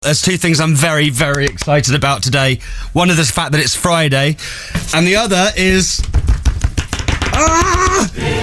There's two things I'm very, very excited about today. One is the fact that it's Friday, and the other is...